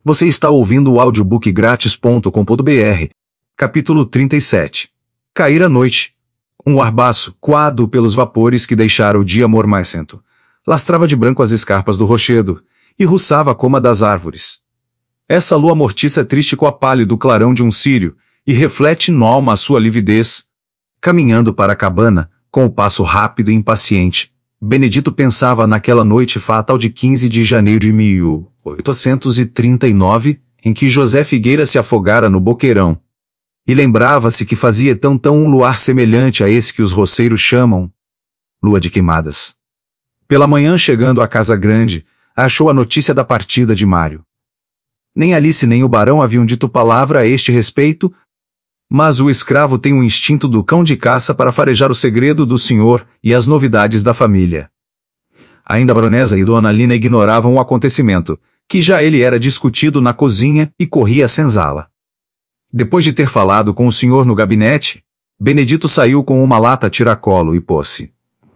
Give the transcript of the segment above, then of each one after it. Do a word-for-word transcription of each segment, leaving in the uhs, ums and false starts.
Você está ouvindo o audiobook grátis ponto com ponto br. Capítulo trinta e sete. Cair a noite. Um arbaço, coado pelos vapores que deixara o dia mormacento, lastrava de branco as escarpas do rochedo, e ruçava a coma das árvores. Essa lua mortiça é triste com a pálido clarão de um círio, e reflete no alma a sua lividez. Caminhando para a cabana, com o passo rápido e impaciente, Benedito pensava naquela noite fatal de quinze de janeiro de mil oitocentos e trinta e nove, em que José Figueira se afogara no boqueirão. E lembrava-se que fazia tão tão um luar semelhante a esse que os roceiros chamam lua de queimadas. Pela manhã, chegando à casa grande, achou a notícia da partida de Mário. Nem Alice nem o barão haviam dito palavra a este respeito, mas o escravo tem o instinto do cão de caça para farejar o segredo do senhor e as novidades da família. Ainda a baronesa e Dona Lina ignoravam o acontecimento, que já ele era discutido na cozinha e corria a senzala. Depois de ter falado com o senhor no gabinete, Benedito saiu com uma lata a tiracolo e pôs-se.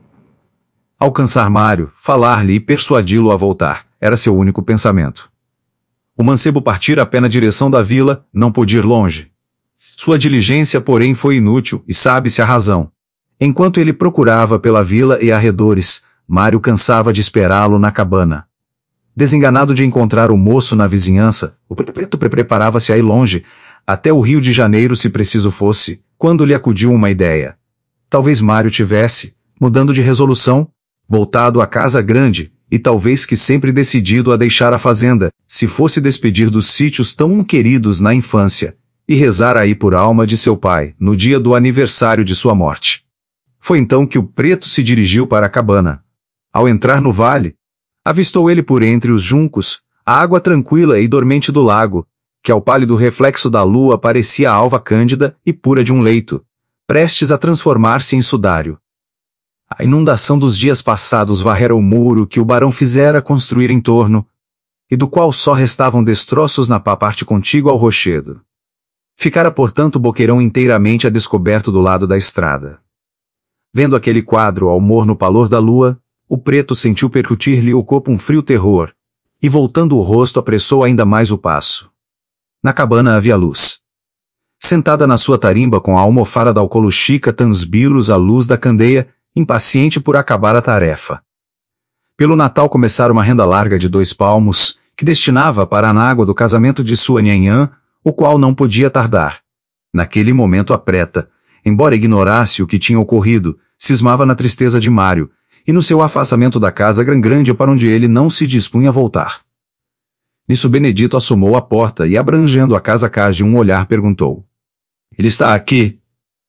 Alcançar Mário, falar-lhe e persuadi-lo a voltar, era seu único pensamento. O mancebo partira a pé na direção da vila, não pôde ir longe. Sua diligência, porém, foi inútil, e sabe-se a razão. Enquanto ele procurava pela vila e arredores, Mário cansava de esperá-lo na cabana. Desenganado de encontrar o moço na vizinhança, o preto preparava-se a ir longe, até o Rio de Janeiro se preciso fosse, quando lhe acudiu uma ideia. Talvez Mário tivesse, mudando de resolução, voltado à casa grande, e talvez que sempre decidido a deixar a fazenda, se fosse despedir dos sítios tão queridos na infância, e rezar aí por alma de seu pai, no dia do aniversário de sua morte. Foi então que o preto se dirigiu para a cabana. Ao entrar no vale, avistou ele por entre os juncos, a água tranquila e dormente do lago, que ao pálido reflexo da lua parecia a alva cândida e pura de um leito, prestes a transformar-se em sudário. A inundação dos dias passados varrera o muro que o barão fizera construir em torno, e do qual só restavam destroços na parte contígua ao rochedo. Ficara, portanto, o boqueirão inteiramente a descoberto do lado da estrada. Vendo aquele quadro ao morno palor da lua, o preto sentiu percutir-lhe o corpo um frio terror, e voltando o rosto apressou ainda mais o passo. Na cabana havia luz. Sentada na sua tarimba com a almofada da alcoluchica transbilos à luz da candeia, impaciente por acabar a tarefa. Pelo Natal começara uma renda larga de dois palmos, que destinava para a anágua do casamento de sua nhanhã, o qual não podia tardar. Naquele momento a preta, embora ignorasse o que tinha ocorrido, cismava na tristeza de Mário, e no seu afastamento da casa grande para onde ele não se dispunha a voltar. Nisso Benedito assomou a porta e, abrangendo a casa cá de um olhar, perguntou. Ele está aqui?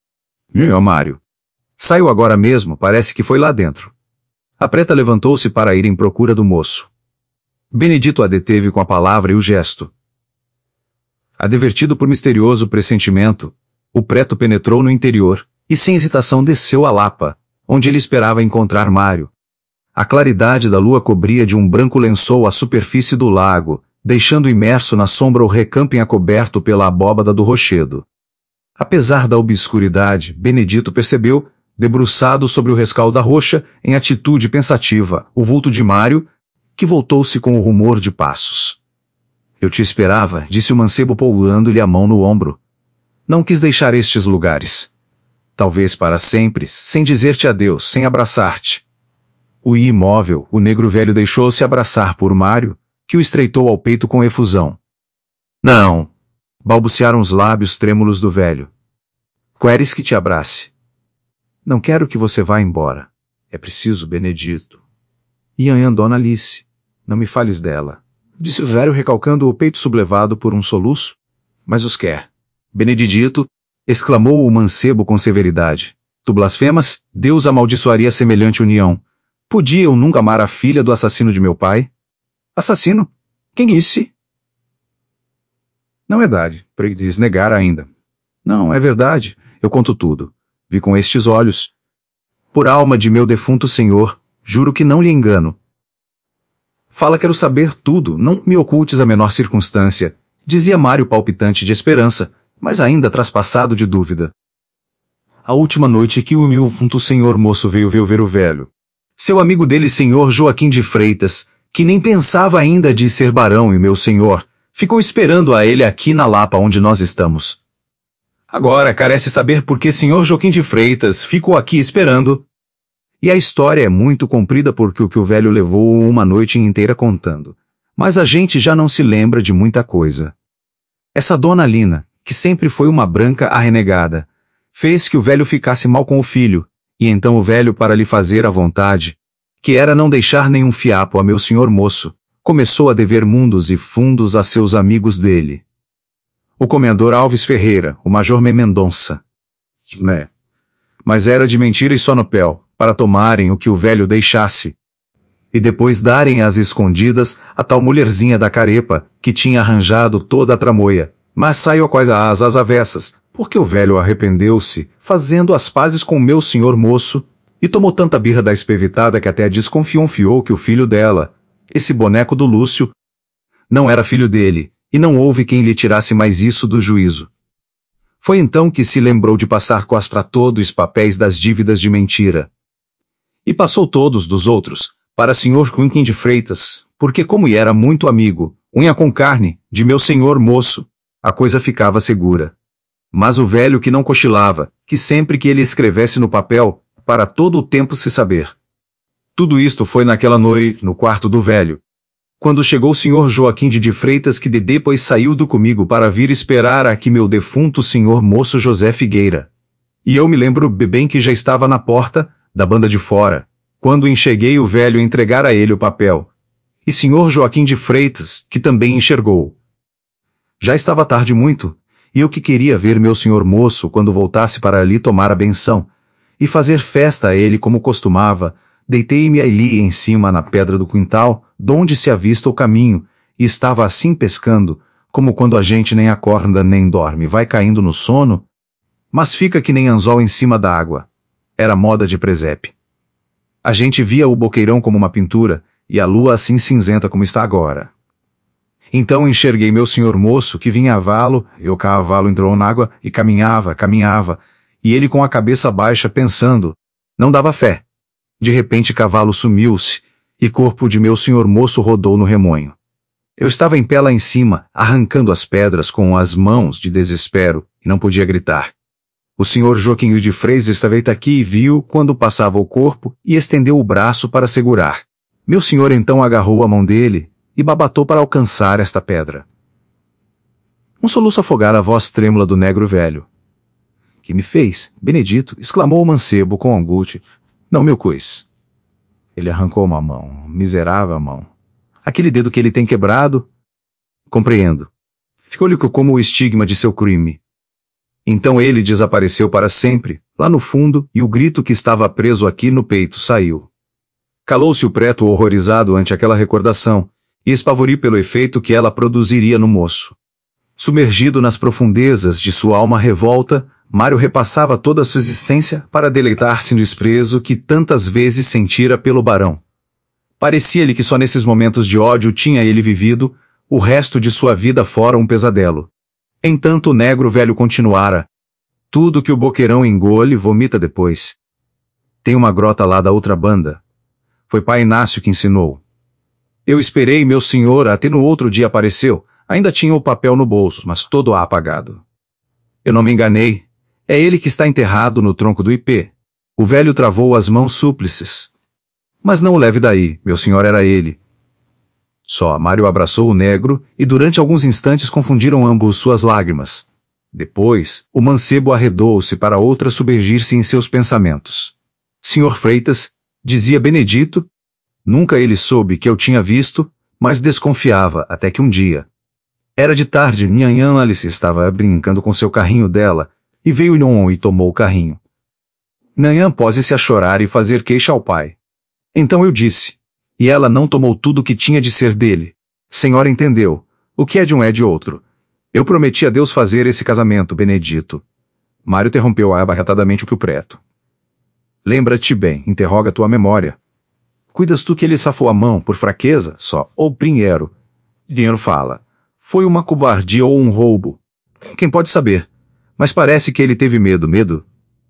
Meu Mário. Saiu agora mesmo, parece que foi lá dentro. A preta levantou-se para ir em procura do moço. Benedito a deteve com a palavra e o gesto. Advertido por misterioso pressentimento, o preto penetrou no interior, e sem hesitação desceu a lapa, onde ele esperava encontrar Mário. A claridade da lua cobria de um branco lençol a superfície do lago, deixando imerso na sombra o recamping acoberto pela abóbada do rochedo. Apesar da obscuridade, Benedito percebeu, debruçado sobre o rescaldo da rocha, em atitude pensativa, o vulto de Mário, que voltou-se com o rumor de passos. Eu te esperava, disse o mancebo pousando-lhe a mão no ombro. Não quis deixar estes lugares. Talvez para sempre, sem dizer-te adeus, sem abraçar-te. O imóvel, o negro velho deixou-se abraçar por Mário, que o estreitou ao peito com efusão. Não, balbuciaram os lábios trêmulos do velho. Queres que te abrace? Não quero que você vá embora. É preciso, Benedito. Ianhã, Dona Alice, não me fales dela, disse o velho recalcando o peito sublevado por um soluço. Mas os quer. Benedito, exclamou o mancebo com severidade. Tu blasfemas? Deus amaldiçoaria semelhante união. Podia eu nunca amar a filha do assassino de meu pai? Assassino? Quem disse? Não é verdade, pregues negar ainda. Não, é verdade, eu conto tudo. Vi com estes olhos. Por alma de meu defunto senhor, juro que não lhe engano. Fala, quero saber tudo, não me ocultes a menor circunstância, dizia Mário palpitante de esperança, mas ainda traspassado de dúvida. A última noite que o meu defunto senhor moço veio ver o velho. Seu amigo dele, senhor Joaquim de Freitas, que nem pensava ainda de ser barão e meu senhor, Ficou esperando a ele aqui na Lapa onde nós estamos. Agora carece saber por que senhor Joaquim de Freitas ficou aqui esperando. E a história é muito comprida porque o que o velho levou uma noite inteira contando. Mas a gente já não se lembra de muita coisa. Essa dona Lina, que sempre foi uma branca arrenegada, fez que o velho ficasse mal com o filho, e então o velho, para lhe fazer a vontade, que era não deixar nenhum fiapo a meu senhor moço, começou a dever mundos e fundos a seus amigos dele. O comendador Alves Ferreira, o major Mendonça. Né? Mas era de mentira e só no pel, para tomarem o que o velho deixasse. E depois darem às escondidas a tal mulherzinha da carepa, que tinha arranjado toda a tramoia, mas saiu a coisa às avessas, porque o velho arrependeu-se, fazendo as pazes com meu senhor moço, e tomou tanta birra da espevitada que até desconfiou que o filho dela, esse boneco do Lúcio, não era filho dele, e não houve quem lhe tirasse mais isso do juízo. Foi então que se lembrou de passar quase para todos os papéis das dívidas de mentira. E passou todos dos outros, para senhor Joaquim de Freitas, porque como era muito amigo, unha com carne, de meu senhor moço, a coisa ficava segura. Mas o velho que não cochilava, que sempre que ele escrevesse no papel, para todo o tempo se saber. Tudo isto foi naquela noite, no quarto do velho. Quando chegou o senhor Joaquim de Freitas que de depois saiu do comigo para vir esperar aqui meu defunto senhor moço José Figueira. E eu me lembro bem que já estava na porta, da banda de fora, quando enxerguei o velho entregar a ele o papel. E senhor Joaquim de Freitas, que também enxergou. Já estava tarde muito, e eu que queria ver meu senhor moço quando voltasse para ali tomar a benção, e fazer festa a ele como costumava, deitei-me ali em cima na pedra do quintal, donde se avista o caminho, e estava assim pescando, como quando a gente nem acorda nem dorme, vai caindo no sono, mas fica que nem anzol em cima da água. Era moda de presépio. A gente via o boqueirão como uma pintura, e a lua assim cinzenta como está agora. Então enxerguei meu senhor moço que vinha a valo, e o cavalo entrou na água, e caminhava, caminhava, e ele com a cabeça baixa pensando, não dava fé. De repente cavalo sumiu-se, e corpo de meu senhor moço rodou no remoinho. Eu estava em pé lá em cima, arrancando as pedras com as mãos de desespero, e não podia gritar. O senhor Joaquim de Freitas estava aqui e viu quando passava o corpo e estendeu o braço para segurar. Meu senhor então agarrou a mão dele e babatou para alcançar esta pedra. Um soluço afogara a voz trêmula do negro velho. Que me fez, Benedito, exclamou o mancebo com angústia. Não, meu cois. Ele arrancou uma mão, miserável mão. Aquele dedo que ele tem quebrado? Compreendo. Ficou-lhe como o estigma de seu crime. Então ele desapareceu para sempre, lá no fundo, e o grito que estava preso aqui no peito saiu. Calou-se o preto horrorizado ante aquela recordação, e espavori pelo efeito que ela produziria no moço. Submergido nas profundezas de sua alma revolta, Mário repassava toda a sua existência para deleitar-se no desprezo que tantas vezes sentira pelo barão. Parecia-lhe que só nesses momentos de ódio tinha ele vivido, o resto de sua vida fora um pesadelo. Entanto o negro velho continuara. Tudo que o boqueirão engole vomita depois. Tem uma grota lá da outra banda. Foi pai Inácio que ensinou. Eu esperei meu senhor até no outro dia apareceu, ainda tinha o papel no bolso, mas todo apagado. Eu não me enganei. É ele que está enterrado no tronco do ipê. O velho travou as mãos súplices. Mas não o leve daí, meu senhor era ele. Só Mário abraçou o negro, e durante alguns instantes confundiram ambos suas lágrimas. Depois, o mancebo arredou-se para outra submergir-se em seus pensamentos. Senhor Freitas, dizia Benedito, nunca ele soube que eu tinha visto, mas desconfiava até que um dia. Era de tarde, Nhanhã Alice estava brincando com seu carrinho dela, e veio Nhon e tomou o carrinho. Nhanhã pôs-se a chorar e fazer queixa ao pai. Então eu disse, e ela não tomou tudo o que tinha de ser dele. Senhora entendeu, o que é de um é de outro. Eu prometi a Deus fazer esse casamento, Benedito. Mário interrompeu abarrotadamente o que o preto. Lembra-te bem, interroga tua memória. Cuidas tu que ele safou a mão por fraqueza, só, ou primeiro? Dinheiro fala. Foi uma cobardia ou um roubo? Quem pode saber? Mas parece que ele teve medo, medo?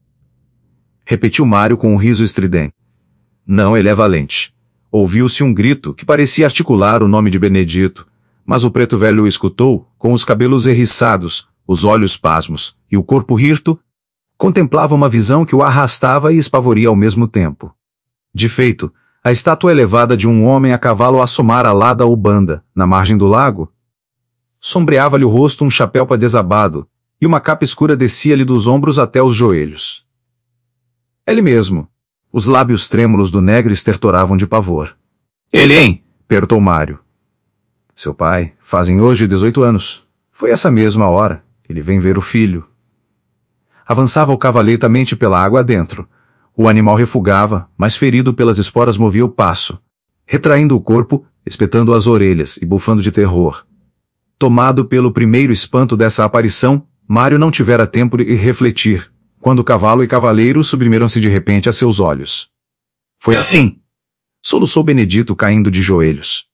Repetiu Mário com um riso estridente. Não, ele é valente. Ouviu-se um grito que parecia articular o nome de Benedito, Mas o preto velho o escutou, com os cabelos erriçados, os olhos pasmos, e o corpo hirto. Contemplava uma visão que o arrastava e espavoria ao mesmo tempo. De feito, a estátua elevada de um homem a cavalo assomara lá da Ubanda, na margem do lago. Sombreava-lhe o rosto um chapéu desabado, e uma capa escura descia-lhe dos ombros até os joelhos. Ele mesmo. Os lábios trêmulos do negro estertoravam de pavor. Ele, hein? Perguntou Mário. Seu pai, fazem hoje dezoito anos. Foi essa mesma hora. Ele vem ver o filho. Avançava o cavalo lentamente pela água adentro. O animal refugava, mas ferido pelas esporas movia o passo, retraindo o corpo, espetando as orelhas e bufando de terror. Tomado pelo primeiro espanto dessa aparição, Mário não tivera tempo de refletir, quando cavalo e cavaleiro suprimiram-se de repente a seus olhos. Foi assim! Soluçou Benedito caindo de joelhos.